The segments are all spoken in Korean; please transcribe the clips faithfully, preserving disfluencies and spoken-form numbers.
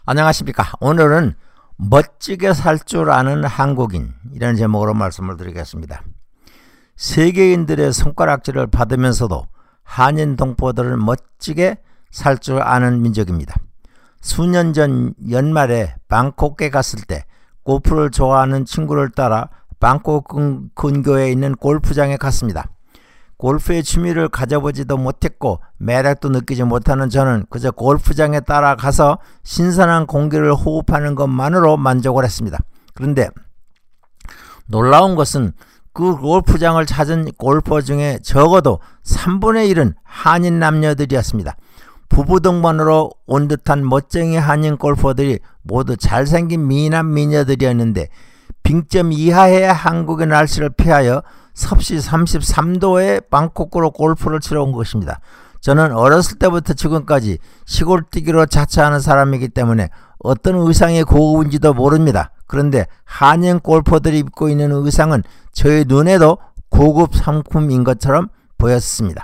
안녕하십니까. 오늘은 멋지게 살 줄 아는 한국인 이라는 제목으로 말씀을 드리겠습니다. 세계인들의 손가락질을 받으면서도 한인 동포들은 멋지게 살 줄 아는 민족입니다. 수년 전 연말에 방콕에 갔을 때 골프를 좋아하는 친구를 따라 방콕 근교에 있는 골프장에 갔습니다. 골프의 취미를 가져보지도 못했고 매력도 느끼지 못하는 저는 그저 골프장에 따라가서 신선한 공기를 호흡하는 것만으로 만족을 했습니다. 그런데 놀라운 것은 그 골프장을 찾은 골퍼 중에 적어도 삼분의 일은 한인 남녀들이었습니다. 부부 동반으로 온 듯한 멋쟁이 한인 골퍼들이 모두 잘생긴 미남 미녀들이었는데 빙점 이하의 한국의 날씨를 피하여 섭씨 삼십삼 도의 방콕으로 골프를 치러 온 것입니다. 저는 어렸을 때부터 지금까지 시골 뛰기로 자처하는 사람이기 때문에 어떤 의상이 고급인지도 모릅니다. 그런데 한인 골퍼들이 입고 있는 의상은 저의 눈에도 고급 상품인 것처럼 보였습니다.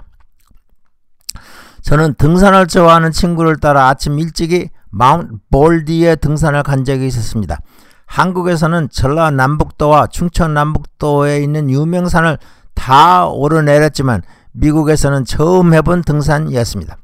저는 등산을 좋아하는 친구를 따라 아침 일찍이 마운트 볼디에 등산을 간 적이 있었습니다. 한국에서는 전라남북도와 충청남북도에 있는 유명산을 다 오르내렸지만 미국에서는 처음 해본 등산이었습니다.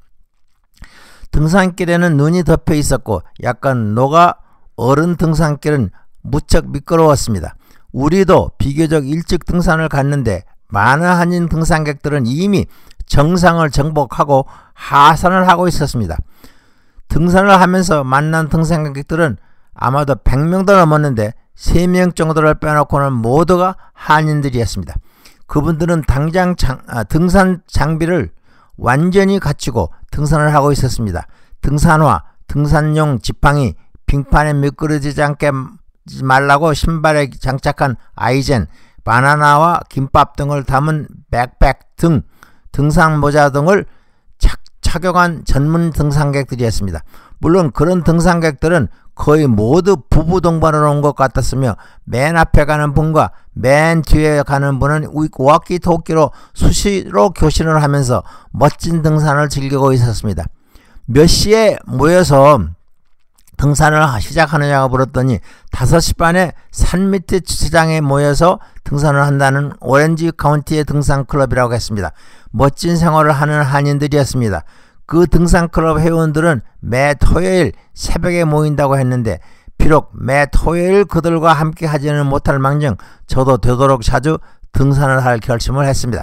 등산길에는 눈이 덮여 있었고 약간 녹아 얼은 등산길은 무척 미끄러웠습니다. 우리도 비교적 일찍 등산을 갔는데 많은 한인 등산객들은 이미 정상을 정복하고 하산을 하고 있었습니다. 등산을 하면서 만난 등산객들은 아마도 백 명도 넘었는데 세 명 정도를 빼놓고는 모두가 한인들이었습니다. 그분들은 당장 장, 아, 등산 장비를 완전히 갖추고 등산을 하고 있었습니다. 등산화, 등산용 지팡이, 빙판에 미끄러지지 않게 말라고 신발에 장착한 아이젠, 바나나와 김밥 등을 담은 백팩 등 등산 모자 등을 착, 착용한 전문 등산객들이었습니다. 물론 그런 등산객들은 거의 모두 부부 동반으로 온 것 같았으며 맨 앞에 가는 분과 맨 뒤에 가는 분은 워키토키로 수시로 교신을 하면서 멋진 등산을 즐기고 있었습니다. 몇 시에 모여서 등산을 시작하느냐고 물었더니 다섯 시 반에 산 밑에 주차장에 모여서 등산을 한다는 오렌지 카운티의 등산 클럽이라고 했습니다. 멋진 생활을 하는 한인들이었습니다. 그 등산클럽 회원들은 매 토요일 새벽에 모인다고 했는데 비록 매 토요일 그들과 함께 하지는 못할 망정 저도 되도록 자주 등산을 할 결심을 했습니다.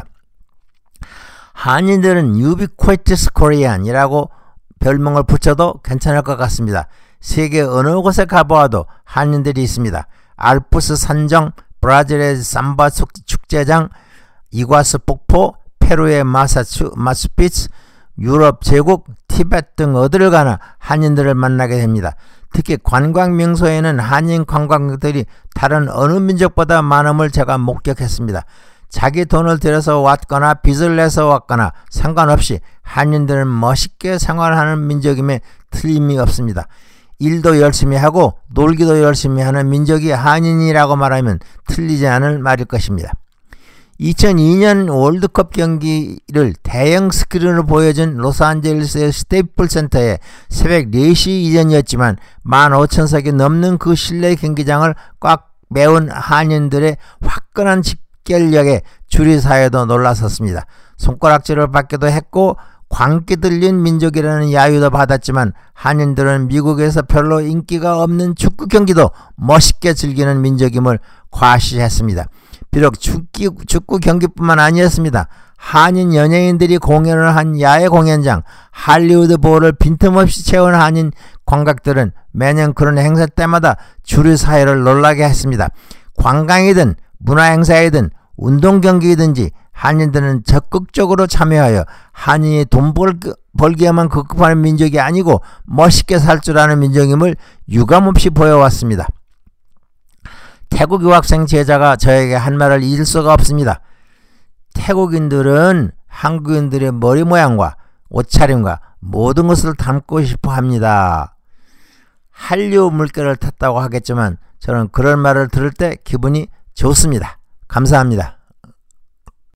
한인들은 유비퀴티스 코리안이라고 별명을 붙여도 괜찮을 것 같습니다. 세계 어느 곳에 가보아도 한인들이 있습니다. 알프스 산정, 브라질의 삼바 축제장, 이과스 폭포, 페루의 마사추, 마추픽추, 유럽 제국, 티베트 등 어디를 가나 한인들을 만나게 됩니다. 특히 관광 명소에는 한인 관광객들이 다른 어느 민족보다 많음을 제가 목격했습니다. 자기 돈을 들여서 왔거나 빚을 내서 왔거나 상관없이 한인들은 멋있게 생활하는 민족임에 틀림이 없습니다. 일도 열심히 하고 놀기도 열심히 하는 민족이 한인이라고 말하면 틀리지 않을 말일 것입니다. 이천이 년 월드컵 경기를 대형 스크린으로 보여준 로스앤젤레스의 스테이플 센터에 새벽 네 시 이전이었지만 만 오천 석이 넘는 그 실내 경기장을 꽉 메운 한인들의 화끈한 집결력에 주리 사회도 놀라섰습니다. 손가락질을 받기도 했고 광기 들린 민족이라는 야유도 받았지만 한인들은 미국에서 별로 인기가 없는 축구 경기도 멋있게 즐기는 민족임을 과시했습니다. 비록 축구, 축구 경기뿐만 아니었습니다. 한인 연예인들이 공연을 한 야외 공연장, 할리우드 볼을 빈틈없이 채운 한인 관객들은 매년 그런 행사 때마다 주류 사회를 놀라게 했습니다. 관광이든 문화행사이든 운동경기이든지 한인들은 적극적으로 참여하여 한인이 돈 벌, 벌기에만 급급하는 민족이 아니고 멋있게 살 줄 아는 민족임을 유감없이 보여왔습니다. 태국 유학생 제자가 저에게 한 말을 잊을 수가 없습니다. 태국인들은 한국인들의 머리 모양과 옷차림과 모든 것을 담고 싶어 합니다. 한류 물결을 탔다고 하겠지만 저는 그런 말을 들을 때 기분이 좋습니다. 감사합니다.